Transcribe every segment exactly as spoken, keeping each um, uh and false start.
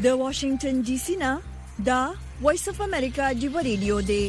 د واشنگټن ډي سي نه دا وایس اف امریکا دی ریډیو دی.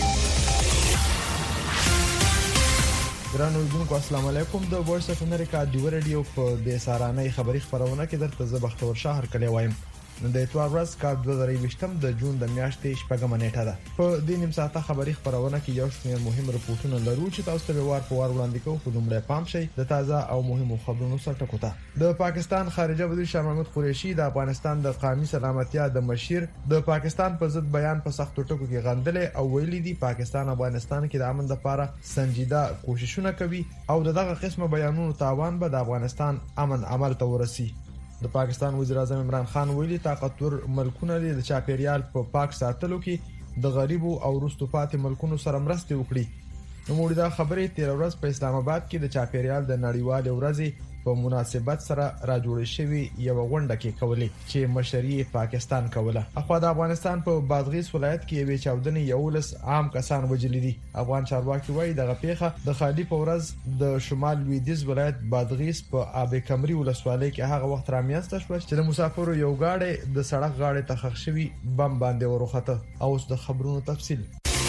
ګرانو اوریدونکو السلام علیکم. د وایس اف امریکا دی ریډیو په بې سارانه خبری خبرونه کې درته زه بختور شهر کلی وایم. نن د اتوار ورځ کال دوه زره یوویشتم د جون د میاشتې شپږمه نیټه ده. په دې نیم ساعته خبری خبرونه کې یو شمېر مهم رپورټونه لرو چې تاسو ته وار په وار وړاندې کوو. خو دومره پام شئ د تازه او مهمو خبرونو سره ټکو ته. د پاکستان خارجه وزیر شاه محمود قریشي د افغانستان د قومي سلامتیا د مشیر د پاکستان په ضد بیان په سختو ټکو کې غندلې او ویلي دي پاکستان افغانستان کې د امن لپاره سنجیده کوششونه کوي او دغه قسمه بیانونو تاوان به د افغانستان امن عمل ته ورسي. د پاکستان وزیر اعظم عمران خان ویلي طاقتور ملکونه د چاپیریال په پا پاک ساتلو کې د غریبو او وروسته پاتې ملکونو سره مرسته وکړي. نو موږ دا خبرې تیر ورځ په اسلام آباد کې د چاپیریال د نړیوال ورځې په مناسبت سره راجوړ شوی یو غونډه کې کولې چې مشري پاکستان کوله. اخوا د افغانستان په بادغیس ولایت کې یوې چاودنې یولس عام کسان وژل دي. افغان چارواکي وایي دغه پیښه د خالي په ورځ د شمال لویدیځ ولایت بادغیس په آب کمري ولسوالۍ کې هغه وخت رامیاسته شو چې د مسافرو یو گاډي د سړک غاړې ته ښخ شوی بم باندې ورخته. او اوس د خبرونو تفصیل.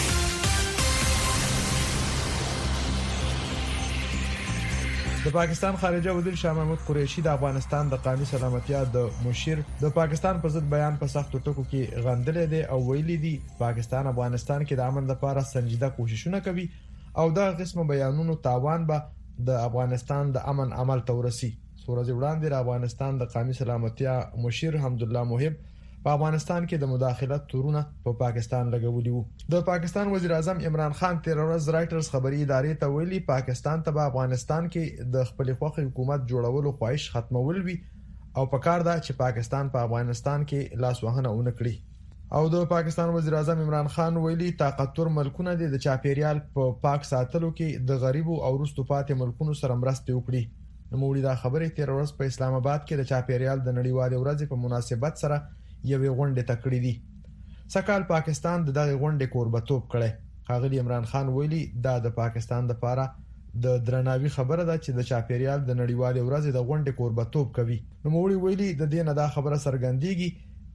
د پاکستان خارجه وزیر شاه محمود قریشي د افغانستان د قومي سلامتیا د مشیر د پاکستان په ضد بیان په سختو ټکو کې غندلې دي او ویلي دي پاکستان افغانستان کې د امن لپاره سنجیده کوششونه کوي او دغه قسمه بیانونو تاوان به د افغانستان د امن عمل ته ورسي. سورج وړاندې د افغانستان د قومي سلامتیا مشیر حمدالله محب په افغانستان کې د مداخلت تورونه په پا پاکستان لګولي وو. د پاکستان وزیر اعظم عمران خان تیر ورځ رائټرز خبري ادارې ته ویلي پاکستان ته په افغانستان کې د خپل خوخي حکومت جوړولو خواهش ختمول وی او پکار ده چې پاکستان په پا افغانستان کې لاس وهنه ونکړي. او د پاکستان وزیر اعظم عمران خان ویلي طاقتور ملکونه د چاپیریال په پا پاک ساتلو کې د غریبو او وروسته پاتې ملکونو سره مرسته وکړي. نو موږ دا خبرې تیر ورځ په اسلام آباد کې د چاپیریال د نړیوال ورځې په مناسبت سره یوې غونډې ته کړې دي. سکهال پاکستان د دغه غونډې کوربتوب کړي. ښاغلي عمران خان ویلي دا د پاکستان لپاره د درناوي خبره ده چې د چاپیریال د نړیوال ورځې د غونډې کوربتوب کوي. نو موږ ویلي د دې نه دا خبره څرګندېږي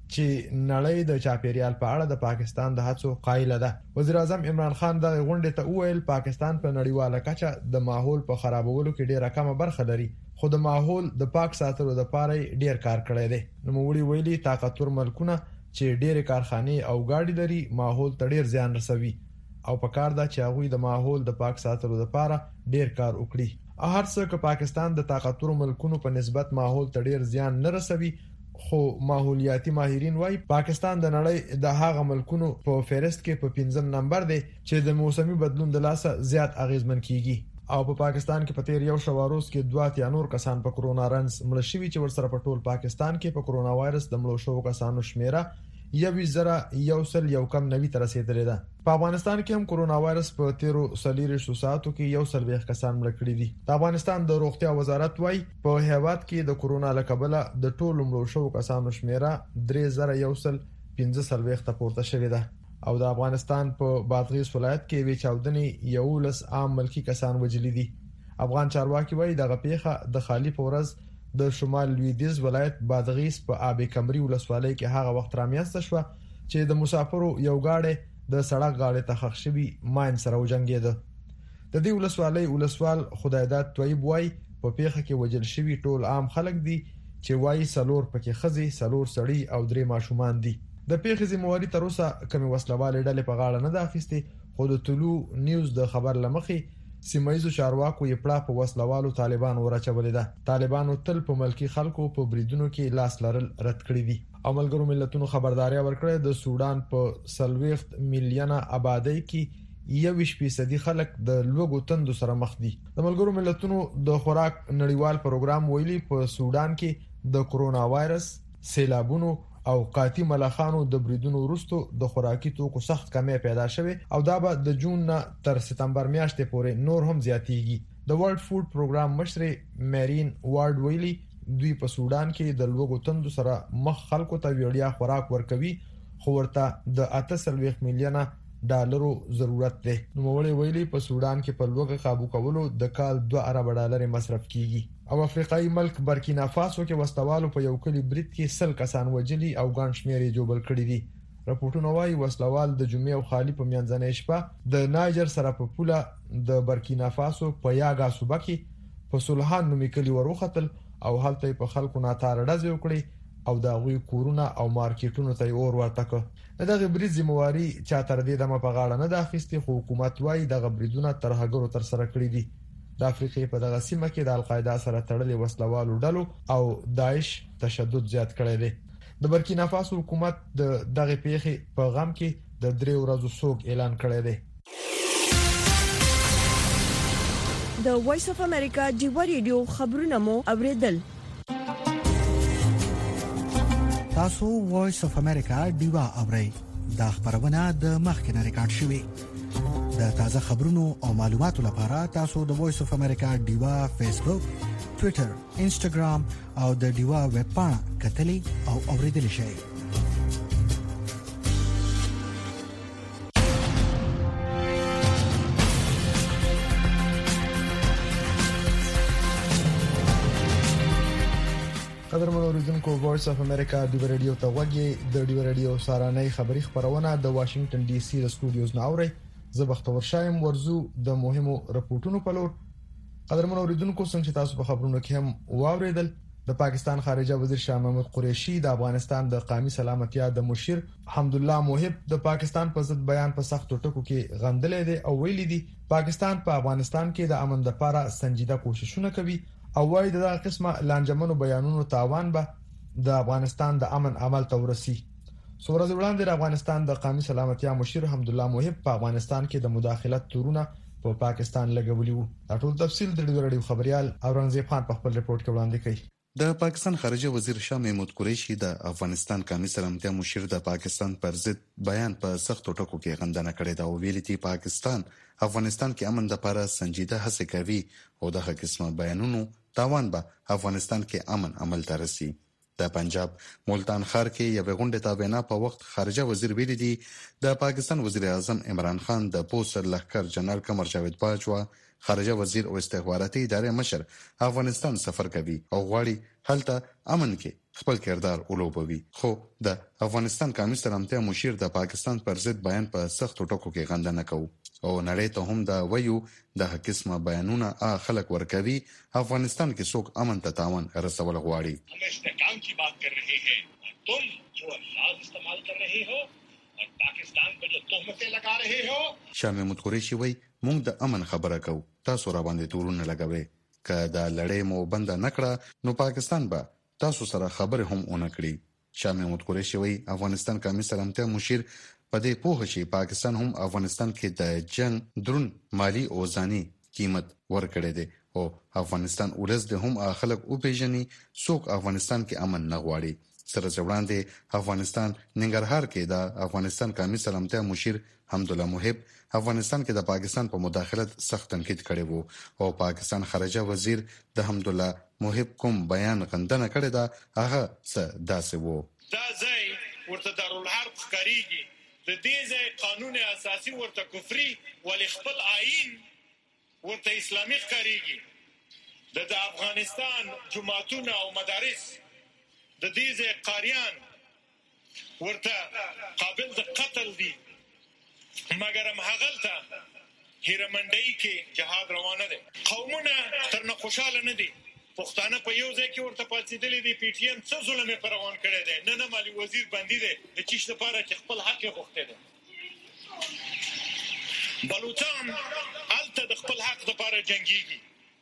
چې نړۍ د چاپیریال په اړه د پاکستان د هڅو قایل ده. وزیر اعظم عمران خان د غونډې ته وویل پاکستان په نړیواله کچه د ماحول په خرابولو کې ډیره کمه برخه لري خو د ماحول د پاک ساتلو لپاره ډیر کار کړی دی. نو موږ ویلي طاقتور ملکونه چې ډیره کارخانه او گاډي لري ماحول ته ډیر زیان رسوي او پکار ده چې هغه د ماحول د پاک ساتلو لپاره ډیر کار وکړي. هر څه که پاکستان د طاقتور ملکونو په نسبت ماحول ته ډیر زیان نه رسوي خو ماحولیاتي ماهرین وایي پاکستان د نړۍ د هغه ملکونو په فهرست کې په پنځم نمبر دی چې د موسمي بدلون د لاسه زیات اغیزمن کیږي. او په پاکستان کې په تیر یو شواروز کې دوه اتیا نور کسان په کرونا رنز مړ شوي چې ورسره په ټول پاکستان کې په کرونا وایرس د مړو شوو کسانو شمیره یو زره یو سل یو کم نوي تر رسیدلې ده. په افغانستان کې هم کرونا وایرس په تیرو سلیریشو ساعتو کې یو سل ویښ کسان مړ کړي دي. د افغانستان د روغتیا وزارت وايي په هیواد کې د کرونا له کبله د ټولو مړو شوو کسانو شمیره درې زره یو سل پنځه سل ویښ ته پورته شوې ده. او د افغانستان په بادغیس ولایت کې وی چاودنې یولس عام ملکی کسان وژل دي. افغان چارواکي وایي دغه پیښه د خالي په ورځ د شمال لویدیځ ولایت بادغیس په آب کمري ولسوالۍ کې هغه وخت رامیاسته شو چې د مسافرو یو گاډي د سړک غاړې ته ښخ شوی ماین سره وجنګیده. د دې ولسوالۍ ولسوال خدایداد طیب وایي په پیښه کې وژل شوی ټول عام خلک دي چې وایي سلور پکې خزي سلور سړی او درې ماشومان دي. د پیښې ذمہواری تر اوسه کومې وسلواله ډلې په غاړه نه ده اخیستې خو د طلوع نیوز د خبر لمخې سیمایزو چارواکو یې پړه په وسلوالو طالبان ورچولې ده. طالبانو تل په ملکی خلکو په بریدونو کې لاس لرل رد کړی دي. او ملګرو ملتونو خبرداري ورکړه د سودان په سلويخت میلیونه آبادی کې یویش فیصدي خلک د لوګو تندو سره مخ دي. د ملګرو ملتونو د خوراک نړیوال پروګرام ویلي په سودان کې د کرونا وایرس سیلابونو او قاطی ملخانو د بریدونو وروسته د خوراکي توکو سخت کمی پیدا شوه او دا به د جون نه تر ستمبر میاشتې پورې نور هم زیاتیږي. د ورلد فود پروګرام مشر مارین وارد ویلي دوی په سودان کې د لوګو تندو سره مخ خلکو ته ویړیا خوراک ورکوي خو ورته د اته سلويخ میلیونه ډالرو ضرورت دی. نوموړي ویلي په سودان کې په لوږه قابو کولو د کال دوه ارب ډالر مصرف کیږي. او افریقایي ملک برکینا فاسو کې وسلوالو په یو کلی برید کې سل کسان وژلي او ګڼ شمېر یې جوړ کړي دي. راپورټونه وايي وسلوال د جمعې او خالي په میانځنۍ شپه د نایجر سره په پوله د برکینا فاسو په یاګا صوبه کې په سلحان نومي کلی وروختل او هلته په خلکو ناتار ډزې وکړي او دا غوي کورونه او مارکیټونو ته اور ورتکه. دغه برید ذمہواری چا تر دې دمه په غاړه نه د اخیستي، خو حکومت وايي دغه بریدونه ترهګرو تر سره کړی دي. د افریقې په دغه سیمه کې د القاعده سره تړلې وسلوالو ډلو او داعش تشدد زیات کړی دی. د برکینا فاسو حکومت د دغه پیښې په غم کې د درې ورځو سوګ اعلان کړی دی. د وایس اف امریکا ډیوا ریډیو خبرونه مو اوریدل. تاسو وایس اف امریکا ډیوا اورئ. دا خبرونه د مخکنه ریکارډ شوې. د تازه خبرونو او معلوماتو لپاره تاسو د وایس اف امریکا ډیوا فیسبوک، ټوئیټر، انسټاګرام او د ډیوا ویب پاڼه کتلې او اوریدل شئ. قدرمن اوریدونکو، وایس اف امریکا ډیوا ریډیو ته وګورئ. د ډیوا ریډیو سارانۍ خبری خبرونه د واشنگټن ډي سي د سټوډیوز نه اوري. زه بختور شایم ورزو د مهمو رپورټونو په لور. قدرمن اوریدونکو، څنګه تاسو په خبرونو کې هم واوریدل، د پاکستان خارجه وزیر شاه محمود قریشي د افغانستان د قومي سلامتیا د مشیر حمدالله موحب د پاکستان په ضد بیان په سختو ټکو کې غندلې دي او ویلي دي پاکستان په افغانستان کې د امن لپاره سنجیده کوششونه کوي او وايي دغه قسمه لانجمنو بیانونو تاوان به د افغانستان د امن عمل ته ورسي. سورز وړاندې د افغانستان د قومي سلامتیا مشیر حمدالله موحب په افغانستان کې د مداخلت تورونه په پا پاکستان لګولي وو. دا ټول تفصیل د ډیوا ریډیو خبريال اورنګزیب خان په خپل رپورت کې وړاندې کړي. د پاکستان خارجه وزیر شاه محمود قریشي د افغانستان قومي سلامتیا مشیر د پاکستان پر ضد بیان په سختو ټکو کې غندنه کړې ده او ویلي دي پاکستان افغانستان کې امن لپاره سنجیده هڅې کوي او دغه قسمه بیانونو تاوان به افغانستان کې امن عمل ته رسي. د پنجاب ملتان ښار کې یو غونډه تابعنا په وخت خارجه وزیر ویلي دي د پاکستان وزیر اعظم عمران خان د پوسر لخر جنرال قمر جاوید باجوا خارجه وزیر او استخباراتي ادارې مشر افغانستان سفر کوي او غواړي هلته امن کې خپل کردار ولوبوي. خو د افغانستان قومي سلامتیا مشیر د پاکستان پر ضد بیان په سختو ټکو کې غندنه کوي او نړۍ ته هم دا وایو د قسمه بیانونه ا خلک ورکوي افغانستان کې څوک امن ته تاوان رسول غواړي. हम इस्तेकाम की बात कर रहे हैं, तुम जो अल्फाज इस्तेमाल कर रहे हो और पाकिस्तान पर जो तोहमतें लगा रहे हो. شاه محمود قریشي وایي موږ د امن خبره کوو, تاسو را باندې تورونه لګوي. که دا لړۍ مو بند نه کړه نو پاکستان به تاسو سره خبره هم ونه کړي. شاه محمود قریشي وایي افغانستان قومي سلامتیا مشیر په دې پوه شي پاکستان هم افغانستان کې د جنگ درون مالی او ځاني قیمت ورکړي دي او افغانستان ولز د هم خلک او پیژني څوک افغانستان کې امن نه غواړي. سره ځوړاندې افغانستان ننګرهار کې د افغانستان قومي سلامتیا مشیر حمدالله موحب افغانستان کې د پاکستان په مداخلت سخت تنقید کړی وو او پاکستان خارجه وزیر د حمدالله موحب کوم بیان غندنه کړی دا هغه څه داسې وو. دا ځای ورته دارالحرب ښکاریږي, د دې ځای قانون اساسي ورته کفري ولې خپل آئین ورته اسلامي ښکاریږي. د افغانستان جماعتونه او مدارس د دې ځای قاریان ورته قابل د قتل دي, مګر هم هغلته هیرمنډۍ کې جهاد روانه ده. قومونه تر نه خوشاله نه دي. پښتانه په یو ځای کې ورته پاتېدلې دي. پی ټی ایم څه ظلم یې پر روان کړی دی. نه نه مالي وزیر بندي دی د چیش لپاره چې خپل حق یې غوښتی دی. بلوچان هلته د خپل حق لپاره جنګېږي.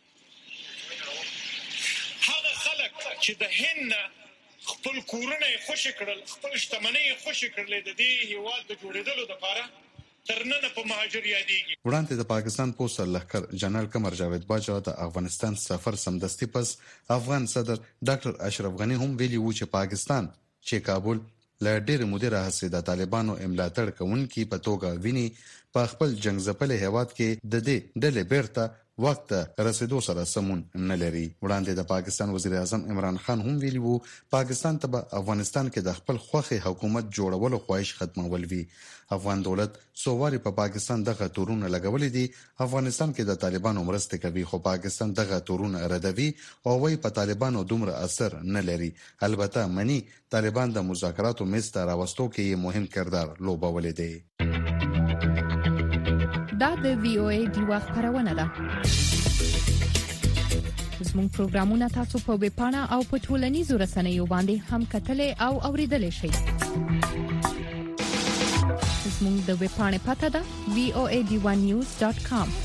هغه خلک چې د هند نه خپل کورونه یې خوشې کړل, خپل شتمنۍ یې خوشې کړلې د دې هېواد د جوړېدلو لپاره ترننه په مهاجر یادېږي. وړاندې د پاکستان پوسټر لخر جنرال قمر جاوید باجوا د افغانستان سفر سمدستي پس افغان صدر ډاکټر اشرف غنی هم ویلي وو چې پاکستان چې کابل له ډېر مودې راهیسې د طالبانو املاتړ کوونکي په توګه ویني په خپل جنگ ځپلې هیواد کې د دې ډلې بیرته وخت رسیدو سره سمون نه لري. وړاندې د پاکستان وزیر اعظم عمران خان هم ویلي وو پاکستان ته به افغانستان کې د خپل خوخي حکومت جوړولو خواهش ختمول وي. افغان دولت سوواري په پا پاکستان دغه تورونه لګولې دي. افغانستان کې د طالبانو مرسته کوي خو پاکستان دغه تورونه ردوي او وايي په طالبانو دومره اثر نه لري. البته منی طالبان د مذاکراتو میز ته راوستو کې مهم کردار لوبولې دي. دا د وی او ای دیوا خبرونه ده. زموږ پروګرامونه تاسو په ویب پاڼه او په ټولنیزو رسنیو باندې هم کتلې او اوریدلې شئ. زموږ د ویب پاڼې پته ده وی او ای دیوا نیوز ډاټ کام.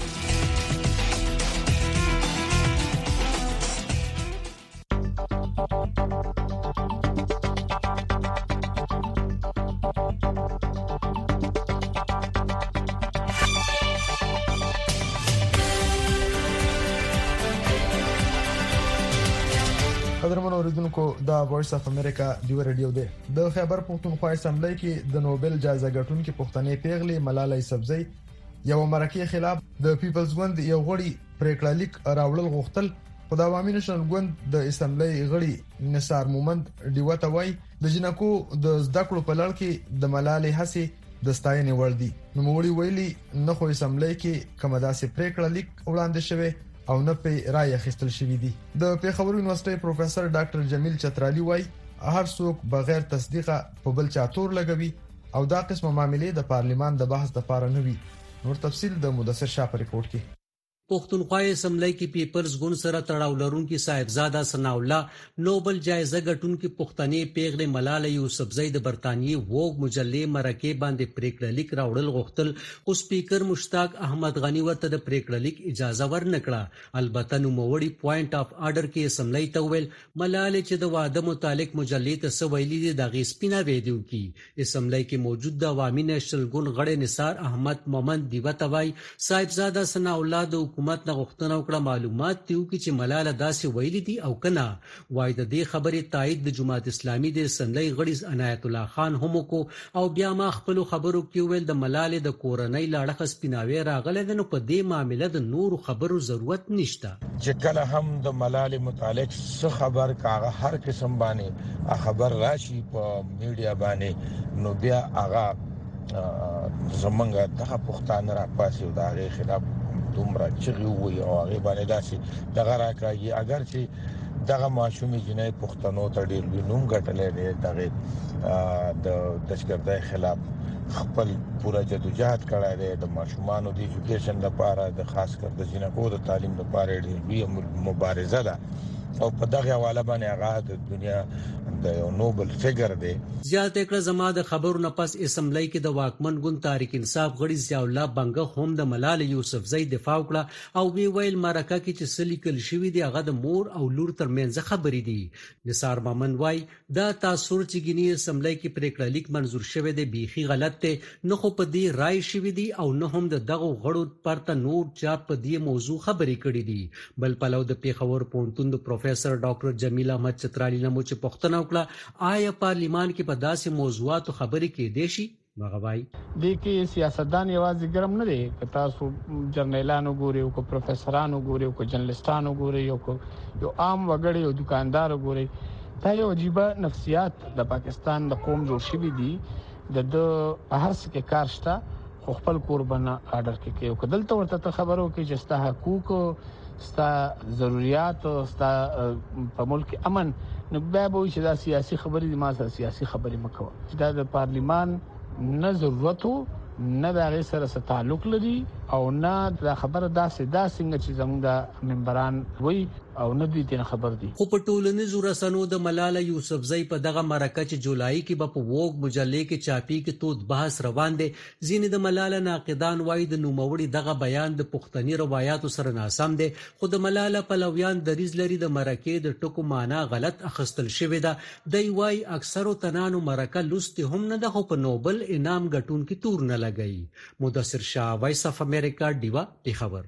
قدرمن اوریدونکو دا وایس اف امریکا دیو رادیو دی. د خیبر پختونخوا اسمبلی کې د نوبل جایزه ګټونکې پښتنې پیغلې ملالۍ سبزی یو مرکه خلاف د پیپلز ګوند یو غړي پریکړه لیک راوړل غوښتل. په د عوامي نشنل ګوند د اسمبلی غړي نثار مومند دیوته وای د جنکو د زده کړو په لړ کې د ملالۍ هڅې د ستاینې وړ دي. نو موږ ویلي نه خو اسمبلی کې کومه داسې پریکړه لیک وړاندې شوی او نه په رائے اخیستل شوی دی. د پیښور یونیورسيټي پروفیسور ډاکټر جمیل چترالی وای هر څوک بغیر تصدیقه په بل چا تور لګوي او دا قسمه معاملې د پارلیمان د بحث لپاره نه وي. نور تفصیل د مدثر شاه په ریپورت کې. پښتونخوا اسمبلی کې پیپلز ګوند سره تړاو لرونکي صاحبزاده ثنا الله نوبل جایزه ګټونکي پښتنې پیغلې ملالۍ یوسفزۍ د برتانیې ووګ مجلې مرکه باندې پریکړه لیک راوړل غوښتل خو سپیکر مشتاق احمد غنی ورته د پریکړه لیک اجازه ورنکړه. البته نو موړي پوینټ اف آرډر کې اسمبلی ته ویل ملالۍ چې د واده متعلق مجلې ته سویلي دي د غیسپینا ویډیو کې. اسمبلی کې موجود د عوامي نېشنل ګوند غړي نثار احمد مومند دیوته وای صاحبزاده ثنا الله د حکومت نه غوښتنه وکړه معلومات دیو کې چې ملاله داسې ویلي دي او کنه. وای د دې خبرې تایید د جماعت اسلامي د اسمبلی غړي عنایت الله خان هم کو او بیا ما خپل خبرو کې ویل د ملاله د کورنۍ لاړه سپیناوي راغله د نو په دې معاملې د نور خبرو ضرورت نشته. چې کله هم د ملاله متعلق څه خبر کاغه هر قسم باندې خبر راشي په میډیا باندې نو بیا هغه زمونږ دغه پښتانه را پاسي دا غي خلاف دومره چې وي او هغه باندې داسي دغه راکاږي اگر چې دغه ماشومي جنای پښتنو ته ډیر وینوم غټلې دي دغه د دشګردای خلاف خپل پورا جدوجہد کړای دی د ماشومانو د ایجوکیشن لپاره د خاص کر د جنکو د تعلیم لپاره ډیر مبارزه ده او په دغه حواله باندې هغه د دنیا د یو نوبل فیګر دی. زیاته کړه زما د خبرو نه پس اسمبلی کې د واکمن ګوند تحریک انصاف غړي ضیاء الله بنګه هم د ملالۍ یوسفزۍ دفاع وکړه او وی ویل مرکه کې چې سلیکل شوی دی هغه د مور او لور ترمنځ خبرې دي. نثار مومند وای دا تاثر چې ګینی اسمبلی کې پریکړه لیک منزور شوی دی بیخي غلط دی نه خو په دې رائے شوی دی او نه هم د دغه غړو پرته نور چا په دې موضوع خبرې کړې دي. بل پلو د پیښور پونتون د پروفیسور ډاکټر جمیل احمد چترالی نمو چې پښتنه وکړه آیا پارلیمان کې په داسې موضوعاتو خبرې کې دي شي مغوای د کې سیاستدان یوازې ګرم نه دي که تاسو جرنیلانو ګوري او پروفیسورانو ګوري او جرنالستانو ګوري او یو عام وګړي او دکاندار ګوري دا یو عجیب نفسیات د پاکستان د قوم جوړ شوی دي د د هر څه کې کار شته خو خپل قربانه آرډر کې کې او کدلته ورته خبرو کې چې ستا حقوق ستا ضرورت او ستا په ملک امن نو بیا به چې دا سیاسي خبرې دي ما سیاسي خبرې مکو چې دا د پارلیمان نه ضرورت نه د هغه سره څه تعلق لري او نه د خبره داسې دا څنګه چې زموږ د منبران وي او نه دوی تین خبر دي. خو په ټولنیزو رسنیو د ملاله یوسفزۍ په دغه مرکه چې جولای کې په ووګ مجلې کې چاپی کې تود بحث روان دي. ځینې د ملاله ناقدان وایي د نوموړي دغه بیان د پښتني روایتو سره ناسم دي خو د ملاله پلویان دریز لري د مرکه د ټکو معنا غلط اخستل شوی ده. دی وایي اکثرو تنانو مرکه لست هم نه ده خو په نوبل انعام ګټونکي تور نه لګي. مدثر شاه وایس اف امریکا دیوا پیښور.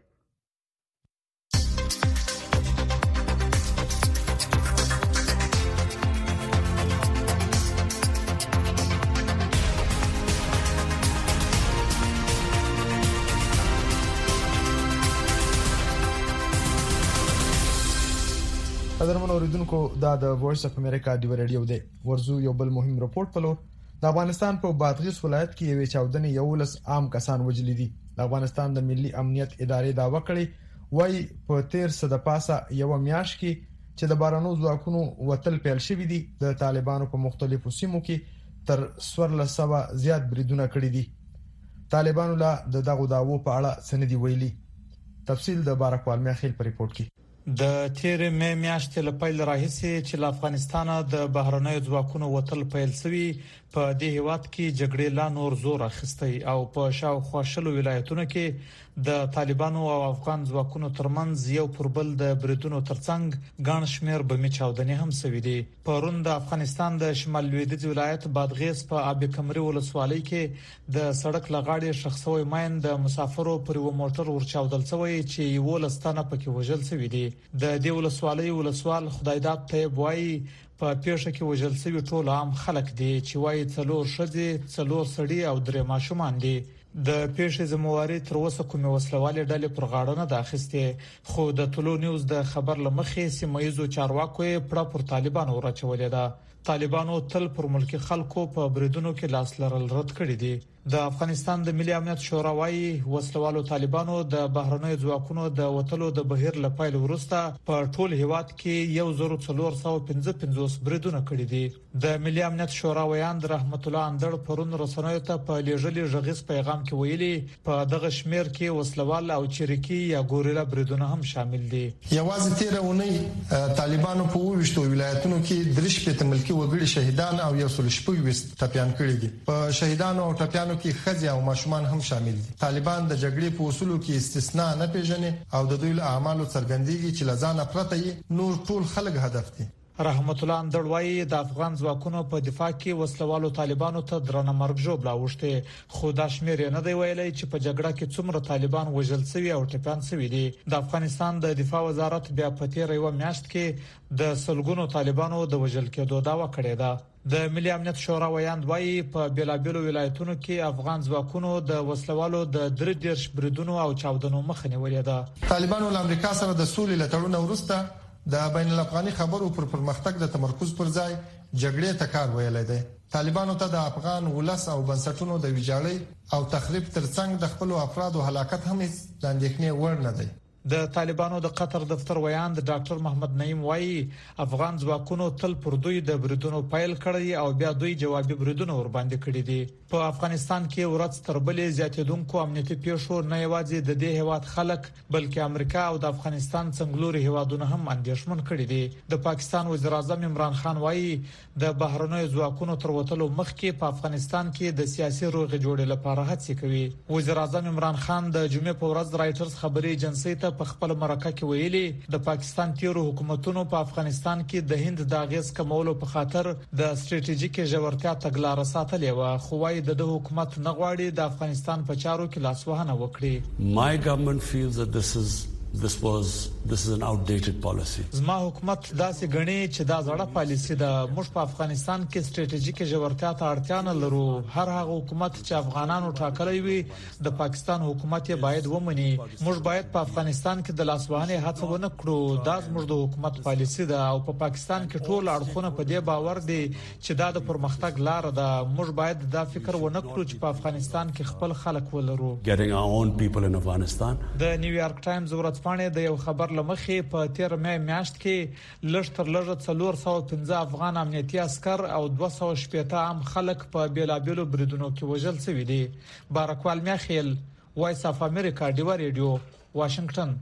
قدرمن اوریدونکو دا د وایس اف امریکا دی ریډیو دی. ورزو یو بل مهم رپورټ پلو د افغانستان په بادغیس ولایت کې یو چاودنې یو لس عام کسان وجلي دي. د افغانستان د ملي امنیت ادارې دا وکړي وای په تیر صد پاسه یو میاش کې چې د بارانو ځواکونو وتل پیل شوې دي. د طالبانو په مختلفو سیمو کې تر څوارلس سوه زیات بریدونه کړي دي. طالبانو لا د دغه داوو په اړه سندې ویلي. تفصیل د بارکوال میخیل په ریپورت کې. د تیر مې میاشتې له پیل راهیسې چې له افغانستانه د بهرنیو ځواکونو وتل پیل شوی په دې هیواد کې جګړې لا نور زور اخیستی او په شاوخوا شلو ولایتونو کې د طالبانو او افغان ځواکونو ترمنځ یو پر بل د بریدونو ترڅنګ ګڼ شمېر بمې چاودنې هم شوې دي. پرون د افغانستان د شمال لویدیځ ولایت بادغیس په آب کمري ولسوالۍ کې د سړک لغاړې شخصوي ماین د مسافرو پر و موټر ورچاودل شوی چې یو لستانه پکې وژل شوی دي. د دې ولسوالۍ ولسوال خدایداد طيب وایي په پیښه کې وژل شوی ټول عام خلک دي چې وایي څلور ښځې څلور سړي او درې ماشومان دي. د پیښې ذمہواری تر اوسه کومه وسلواله ډلې پر غاړه نه ده اخیسته، خو د ټولو نیوز د خبر لمخې سیمایزو چارواکو یې پړه پر طالبانو ورچولې ده. طالبانو تل پر ملکی خلکو په بریدونو کې لاس لرل رد کړی دي. د افغانستان د ملي امنیت شورا وايي وسلوالو طالبانو د بهرنیو ځواکونو د وټلو د بهیر لپاره ورسته په ټول هیواد کې یو زر څلور سوه پنځه پنځوس بریدونه کړي دي. د ملي امنیت شورا ویاند رحمت الله اندړ پرون رسنیو ته په لېږلي ژغیز پیغام کې ویلي په دغه شمیر کې وسلوال او چریکي یا ګوریلا بریدونه هم شامل دي. یوازې تیر اونۍ طالبانو په وښتو ولایتونو کې درش په ملکی وګړي شهیدان او یو سل شپږ ټپيان کړي دي. په شهیدانو او ټپيانو کې خځې او ماشومان هم شامل دي. طالبان د جګړې په اصولو کې استثناء نه پیژني او د دوی له اعمالو څرګندېږي چې لزانه پرته نور ټول خلک هدف دي. رحمت الله اندړ وایي د افغان ځواکونو په دفاع کې وسلوالو طالبانو ته درنه مرګ جوړ لاوښته، خو دا شمیر نه دی ویلي چې په جګړه کې څومره طالبان وژل شوی او ټپيان شوی دي. د افغانستان د دفاع وزارت بیا په تیر یو میاشت کې د سلګونو طالبانو د وژل کېدو داوا کړې ده. د ملي امنیت شورا ویاند وایي په بیلابیلو ولایتونو کې افغان ځواکونو د وسلوالو د درې دیرش بریدونو او چاودنو مخه نیولې ده. طالبانو له امریکا سره د سولې لټړونه ورسته د بین الافغاني خبرو پر پرمختګ د تمرکز پر ځای جګړې ته کار ویلای دی. طالبانو ته د افغان ولس او بنسټونو د ویجاړۍ او تخریب ترڅنګ د خپل افرادو هلاکت هم د اندېښنې وړ نه دی. د طالبانو د قطر دفتر ویاند ډاکټر محمد نعیم وایي افغان ځواکونو تل پر دوی د بریدونو پیل کړی او بیا دوی جوابي بریدونه ور باندې کړی دي. په افغانستان کې ورځ تر بلې زیاتېدونکو امنیتي پیښو نه یوازې د دې هیواد خلک بلکې امریکا او د افغانستان څنګلوري هیوادونه هم اندېښمن کړي دي. د پاکستان وزیر اعظم عمران خان وایي د بهرنیو ځواکونو تر وټلو مخکې په افغانستان کې د سیاسي روغې جوړې لپاره هڅې کوي. وزیر اعظم عمران خان د جمعې په ورځ رائټرز خبري ایجنسی ته په خپل مرکه کې ویلي د پاکستان تیرو حکومتونو په افغانستان کې د هند د اغیز کمولو په خاطر د ستراتیژیک ژورتیا تګلارې ساتلې و، خو وايي د حکومت نه غواړي د افغانستان په چارو کې لاسوهنه وکړي. My government feels that this is This was this is an outdated policy. زما حکومت داسې غني چې دا زړه پالیسی ده. موږ په افغانستان کې ستراتیژیک ژورتیا ته اړتیا نه لرو. هر هغه حکومت چې افغانانو ټاکلی وي د پاکستان حکومت یې باید ومني. موږ باید په افغانستان کې د لاسوهنې هڅه ونه کړو. دا زموږ د حکومت پالیسی ده او په پاکستان کې ټول اړخونه په دې باور دي چې دا د پرمختګ لار ده. موږ باید دا فکر ونه کړو چې په افغانستان کې خپل خلک ولرو. Getting our own people in Afghanistan. د نیویارک ټایمز ورځپاڼې د یو خبر لمخې په تیر مې میاشت کې لږ تر لږه څلور سوه پنځه افغان امنیتي عسكر او دوه سوه شپږ عام خلک په بیلابیلو بریدونو کې وژل شوي دي. بارکوال میخیل، وایس اف امریکا، ډیوا ریډیو، واشنگټن.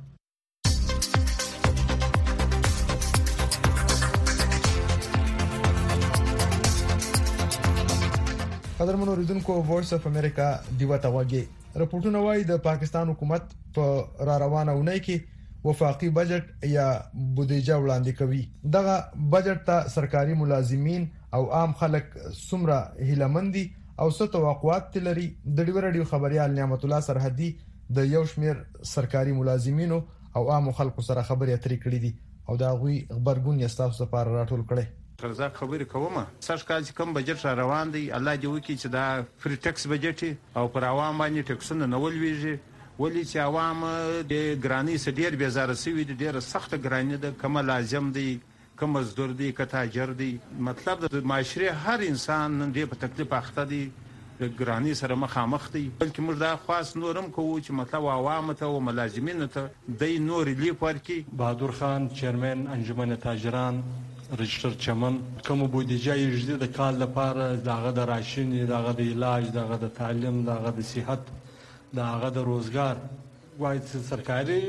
قدرمنو اوریدونکو وایس اف امریکا دیوا تاوګي رپورټونه وايي د پاکستان حکومت په را روانه ونۍ کې وفاقي بجټ یا بودیجه وړاندې کوي. دغه بجټ ته سرکاري ملازمین او عام خلک څومره هیلمندي او څه توقعات لري. د ډیو رادیو خبريال نعمت الله سرحدي د یو شمیر سرکاري ملازمینو او عام خلکو سره خبرې اترې کړې دي او دا غوي خبرګون یې تاسو لپاره راټول کړي. ترزه خبرې کومه سږ کال چې کوم بجټ را روان دی الله دې وکړي چې دا فری ټیکس بجټ او پر عوام باندې ټیکسونه نه ولويږي. ولی چې عوام د ګرانی سره ډیر بیزاره سوي دي، ډیر سخت ګرانی ده، کومه لازم دی کوم مزدور دی که تاجر دی مطلب د معاشره هر انسان نن دې په تکلیف اخته دی د ګرانی سره مخامخ دي بلکې موږ دا خاص نورم کوو چې مطلب عوام ته او ملازمین ته د نور لیف ورکی. بهادر خان چیرمن انجمن تاجران رجستر چمن کوم بودیجه یې د کال لپاره دغه د راشن دغه د علاج دغه د تعلیم دغه د صحت دغه د روزګار وایي چې سرکاري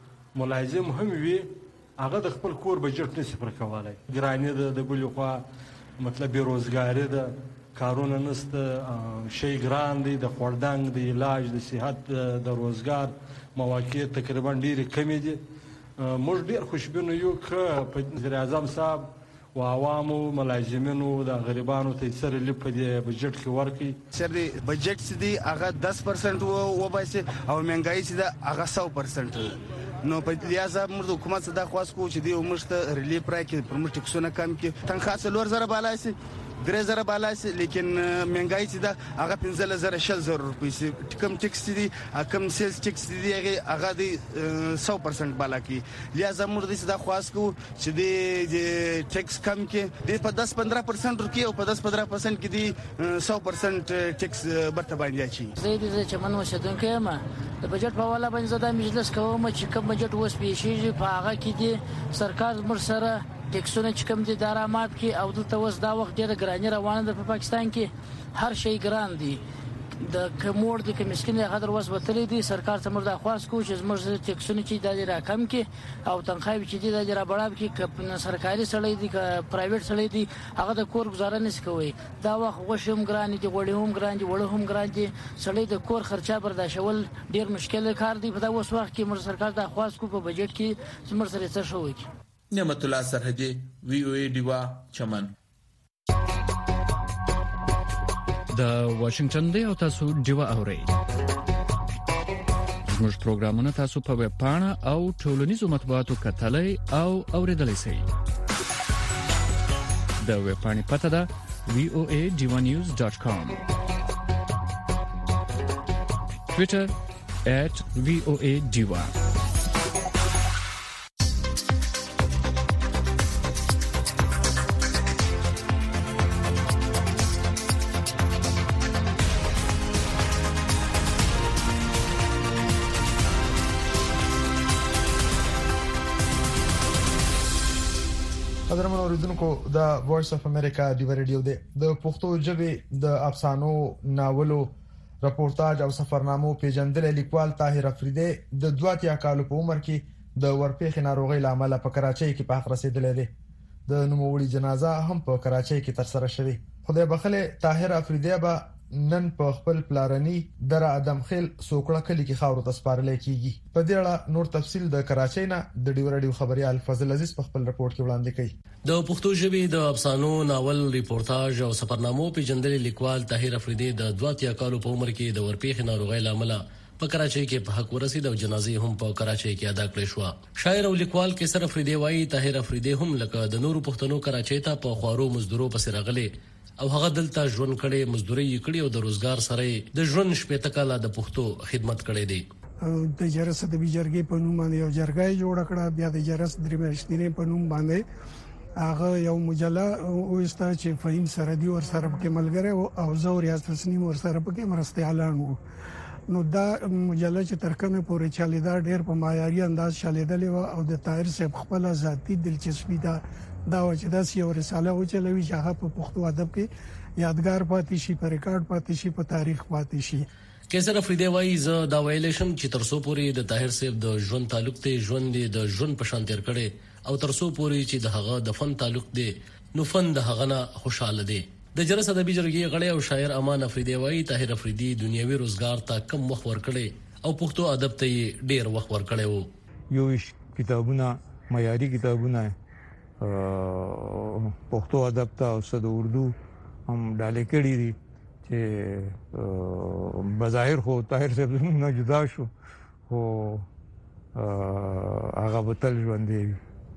ملازم هم وي هغه د خپل کور بجټ نشي پر کولای. ګرانی د بل خوا مطلب بیروزګاری ده، کارونه نشته، شی ګران دی، د خوردنګ د علاج د صحت د روزګار مواقع تقریبا ډېرې کمې دي. موږ ډېر خوشبینه یو که په وزیر اعظم صاحب و عوامو ملازمینو د غریبانو ته سره لیپ دی بجټ کې ورکي. سر دی بجټ سي دی هغه دس پرسنټ و وباسي او مهنګای سي دا هغه سو پرسنټ. نو په لحاظه موږ حکومت څخه دا خواست کوو چې دی موږ ریلیف راکړي، پر موږ ټکسونه کم کړي، تنخواه څلور زره بالا سي، درې زره بالا سي، لیکن مهنګای سي دا هغه پنځه زره شل زره روپۍ سي. کم ټکس دي کم سیلز ټکس دي هغه دی سو پرسنټ بالا کړي. لحاظه موږ دا خواست کوو چې دی ټکس کم کړي، دی په دس پندرہ پرسنټ ورکړي او په دس پندرہ پرسنټ کې دی سو پرسنټ ټکس برته باندې اچي. زه دې چمن اوسیدونکی یم، د بجټ په حواله باندې زه دا مجلس کوم چې کوم بجټ اوس پیښیږي په هغه کې دی سرکار موږ سره ټیکسونه چې کوم دي درآمد کې او دلته اوس دا وخت ډېره ګراني روانه ده په پاکستان کې، هر شی ګران دی، د کموړ د کمیسکین هغه در وس وتلی دی. سرکار ته موږ دا خواست کوو چې موږ ټیکسونه چې د راکم کې او تنخواهي چې د را بڑاب کې که سرکاري سړی دی که پرایویټ سړی دی هغه د کور گزاره نشي کوي. دا وخت غوښه هم ګران دي، غوړي هم ګران دي، وړه هم ګران دي، سړی د کور خرچه برداشتول ډیر مشکل کار دی. په دا اوس وخت کې موږ سرکار دا خواست کوو په بجټ کې چې موږ سره څه شوی. نعمت الله سرحدي، وی او ای ډیوا چمن. د واشنگټن دی او تاسو ډیوا اورئ. زموږ پروګرامونه تاسو په ویب پاڼه او ټولنیزو مطبوعاتو کتلای او اوریدلای شئ. د ویب پاڼې پته ده وی او ای ډیوا نیوز ډاټ کام. ټویټر ایٹ وی او ای ډیوا. قدرمن اوریدونکو، د وایس اف امریکا ډیو ریډیو دی د پښتو ژبې د افسانو، ناولو، راپورتاج او سفرنامو پیژندل لیکوال طاهر افریدی د دوه اتیا کالو په عمر کې د ورپېخ ناروغي لامل په کراچۍ کې په حق رسیدلې ده. د نوموړي جنازه هم په کراچۍ کې تر سره شوه. خدای بخله طاهر افریدی به نن په خپل پلارني در ادم خیل سوکړه کلی کې خاور ته سپارل کیږي. په دې اړه نور تفصیل د کراچۍ نه د ډیو رادیو خبريال فضل عزیز په خپل رپورت کې وړاندې کړي. د پښتو ژبې د افسانو، ناول، ریپورتاج او سفرنامو پیژندل لیکوال طاهر افریدی د دوه اتیا کالو په عمر کې د ورپېخ ناروغي لامل په کراچۍ کې په حق ورسید او جنازې هم په کراچۍ کې ادا کړې شو. شاعر او لیکوال کیسر افریدی وایي طاهر افریدی هم لکه د نورو پښتنو کراچۍ ته په خوارو مزدورو پسې راغلي او هغه دلته ژوند کړي، مزدوري کړي او د روزګار سره د ژوند شپږ کاله د پښتو خدمت کړي دي. د جرس د بیجرګي په نوم باندې یو جرګای جوړ کړه، بیا د جرس درې میاشتې په نوم باندې هغه یو مجله اوستا چې فهیم سردي ور سره په ملګری او زور یا تسنیم ور سره په مرسته اعلان وو. نو دا مجله چې ترکمه پورې چالیدا ډېر په معیاري انداز چالیدلې او د طاهر صاحب خپل ذاتی دلچسپي دا دا چې دا یو رساله و چې لوي چې هغه په پښتو ادب کې یادګار پاتې شي، په ریکارډ پاتې شي، په تاریخ پاتې شي. کیسر افریدی وایي زه دا ویل شم چې ترسو پورې د طاهر صاحب د ژوند تعلق ته ژوند د ژوند په شان تیر کړي او ترسو پورې چې د هغه د فن تعلق دی نو فن د هغه نه خوشاله دی. د جرس ادبي جرګې غړی او شاعر امان افریدی وایي طاهر افریدی دنیوي روزګار ته کم وخت ورکړي او پښتو ادب ته ډیر وخت ورکړي وو. یو کتابونه معیاري کتابونه پښتو ادب ته او د اردو هم ډالې کړې دي چې بظاهر خو طاهر صاحب نه جدا شو خو هغه بتل ژوند دی،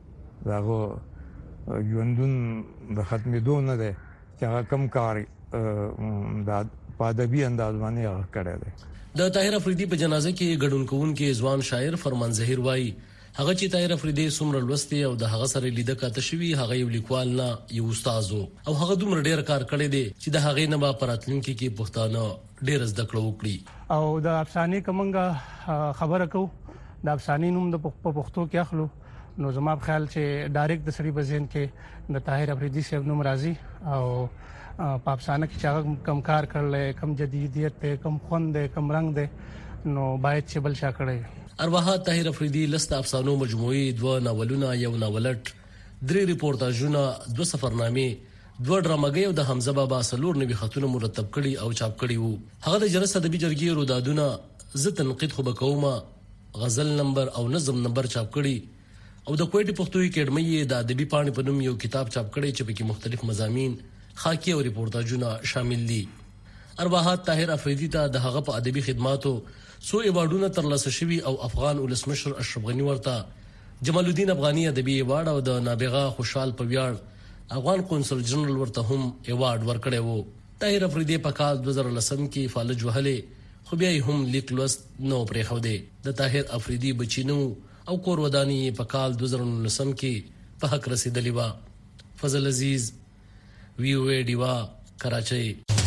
هغه ژوندون د ختمېدو نه دی چې هغه کم کار د ادبي انداز باندې هغه کړی دی. د طاهر افریدی په جنازه کې ګډون کوونکي ځوان شاعر فرمان ظهیر وایي هغه چې طاهر افریدي څومره لوستي او د هغه سره لیده کاته شوی هغه یو لیکوال نه یو استاد او هغه دومره ډیر کار کړی دی چې د هغه نه په راتلونکي کې پښتانه ډیر زده کړو وکړي او د افسانې کومه خبره کو د افسانې نوم د پښتو کې اخلو نو زما په خیال چې ډایرکټ د سړي په ذهن کې د طاهر افریدي صاحب نوم راځي او په افسانه کې چې کم کار کړل کم جدیدیت کم خوند کم رنگ دی نو باید چې بل شا کړی ارواح طاهر افریدي لست افسانو مجموعي دوه ناولونه یو ناولټ درې ریپورتاژونه دوه سفرنامې دوه ډراماګي او د حمزه بابا سلور نوي خطونه مرتب کړي او چاپ کړي وو هغه د جلسه ادبي جرګې رودادونه زه تنقید خو بکومه غزل نمبر او نظم نمبر چاپ کړي او د کوټي پښتو اکیډمي د ادبي پاڼې په نوم یو کتاب چاپ کړي چې په کې مختلف مضامین خاکی او ریپورتاژونه شامل دي ارواحات طاهر افریدي ته د هغه په ادبي خدماتو سو ایوارډونه ترلاسه شوي او افغان ولسمشر اشرف غنی ورته جمال الدین افغاني ادبي ایوارډ او د نابغه خوشحال په ویاړ افغان قونسل جنرال ورته هم ایوارډ ورکړی وو طاهر افریدي په کال دوه زره لس کې فالج وهلې خو بیا هم لیک لوست نو پرې خو دی د طاهر افریدي بچینو او کور ودانی په کال دوه زره لس کې په حق رسیدلی و فضل عزیز وی او ای ډیوا کراچۍ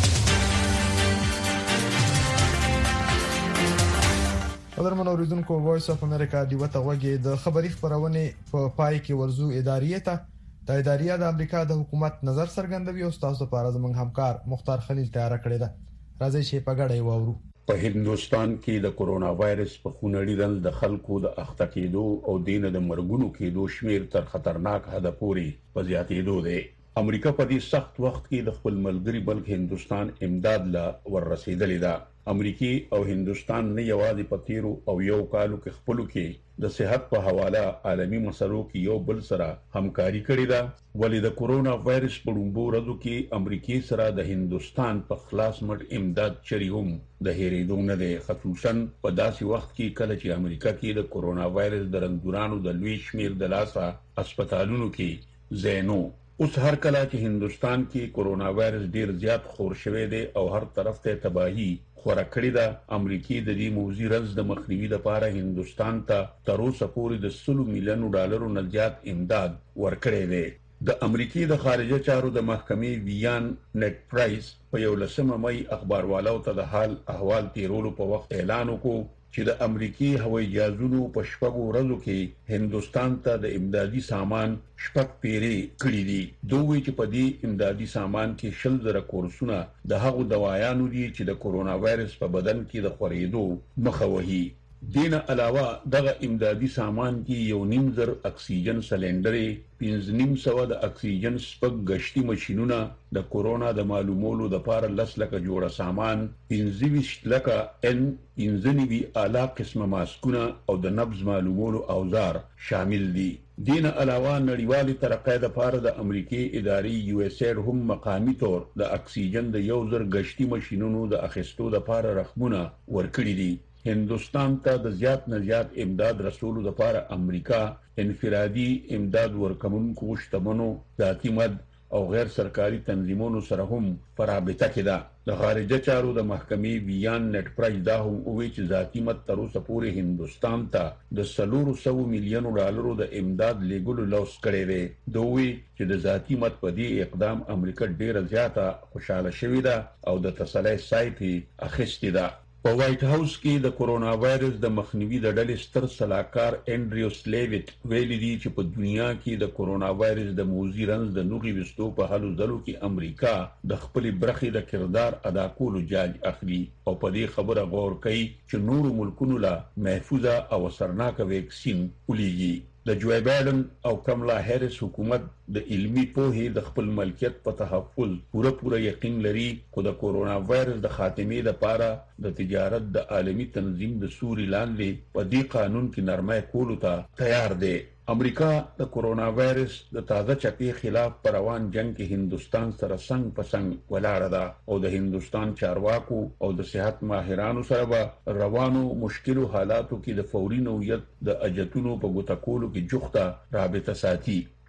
قدرمن اوریدونکو وایس اف امریکا دیو ته وګي د خبري خبرونه په پای کې ورزو اداریه ته د اداریه د امریکا د حکومت نظر څرګندوي او تاسو لپاره زموږ همکار مختار خلیل تیار کړی دا راځي چې په غړې وورو په هندستان کې د کورونا وایرس په خونړي ډول د خلکو د اخته کېدو او دین د مرګونو کېدو شمیر تر خطرناک حد پورې په زیاتېدو دی امریکا په دې سخت وخت کې د خپل ملګری بلک هندستان امداد لا ور رسیدلې ده امریکای او هندستان نه یوازې په تیرو او یو کالو کې خپل کې د صحت په حواله عالمی مسلو کې یو بل سره همکاري کړې ده ولې د کورونا وایرس په لومړو ورځو کې امریکای سره د هندستان په خلاص مټ امداد چری هم د هېریدو نه دی خصوصا په داسې وخت کې کله چې امریکا کې د کورونا وایرس د رنځورانو د لوی شمیر د لاسه هسپتالونو کې زینو اوس هر کله چې هندستان کې کورونا وایرس ډیر زیات خور شوی دی او هر طرف ته تباہی خورا کړی ده امریکای د دې موضوع رز د مخنیوي لپاره هندستان ته تر اوسه پورې د سلو میلیونو ډالرو نه زیات امداد ورکړی دی د امریکای د خارجه چارو د محکمې ویان نت پرایس په یو لسمه مې اخباروالو ته د حال احوال تیرولو په وخت اعلان وکړ چې د امریکای هوایي جهازونو په شپږو ورځو کې هندستان ته د امدادي سامان شپږ پیری کړی دي دوی چې په دې امدادي سامان کې شل زره کورسونه د هغو دوايانو دي چې د کورونا وایرس په بدن کې د خورېدو مخه وهي دینه علاوه دغه امدادي سامان کې یو نیم زر اکسیجن سلندرې پنځه نیم سوه د اکسیجن سپک غشتي ماشينونه د کورونا د معلومولو د لپاره لس لکه جوړه سامان پنځه ویشت لکه ان پنځه نوي اعلی قسمه ماسکونه او د نبض معلومولو اوزار شامل دي دینه علاوه نړیوالي ترقې د لپاره د امریکای ادارې یو اس اید هم مقامی تور د اکسیجن د یو زر غشتي ماشينونو د اخیستو د لپاره رقمونه ورکړي دي هندستان ته د زیات نه زیات امداد رسولو لپاره امریکا انفرادي امداد ورکوونکو شتمنو ذاتي مد او غیر سرکاري تنظیمونو سره هم په رابطه کې ده د خارجه چارو د محکمې ویان نت پرایس دا هم وایي چې ذاتي مد تر اوسه پورې هندستان ته د سلورو سو میلیونو ډالرو د امداد لیګلو لوس کړی دی دوی چې د ذاتي مد په دې اقدام امریکا ډیره زیاته خوشاله شوې ده او د تسلی سایت اخیستې ده په وایټ هاوس کې د کورونا وایرس د مخنیوي د ډلې ستر سلاکار انډریو سلیویټ ویلي دي چې په دنیا کې د کورونا وایرس د موذي رنځ د نوغي وستو په هلو ځلو کې امریکا د خپل برخې د کردار ادا کولو جاج اخلي او په دې خبره غور کوي چې نورو ملکونو لا محفوظه او اثرناک ویکسین ولېږي د جو بایدن او کملا هریس حکومت د علمي پوهې د خپل ملکیت په تحفظ پوره پوره یقین لري خو د کورونا وایرس د خاتمې لپاره د تجارت د عالمی تنظیم د سوري لاندې په دې قانون کې نرمۍ کولو ته تیار دی امریکا د کورونا وایرس د تازه چپی خلاف پر روان جنگ کې هندستان سره څنګ په څنګ ولاړه ده او د هندستان چارواکو او د صحت ماهرانو سره به روانو مشکلو حالاتو کې د فوري نوعیت د اجتونو په ګوتکولو کې جوخته رابطه ساتي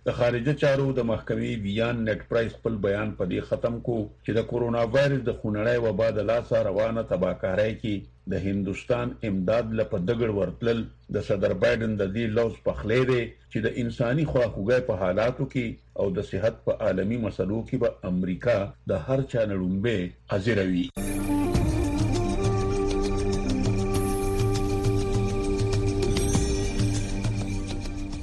د خارجه چارو د محکمې بیان نت پرایس خپل بیان په دې ختم کو چې د کورونا وایرس د خونړۍ وبا د لاسه روانه تباکارۍ کې د هندستان امداد لپاره دګړ ورتل د صدر بایدن د دې لوز په خلې دی چې د انساني خواخوږۍ په حالاتو کې او د صحت په عالمي مسلو کې به امریکا د هر چا نړومبه حاضروي.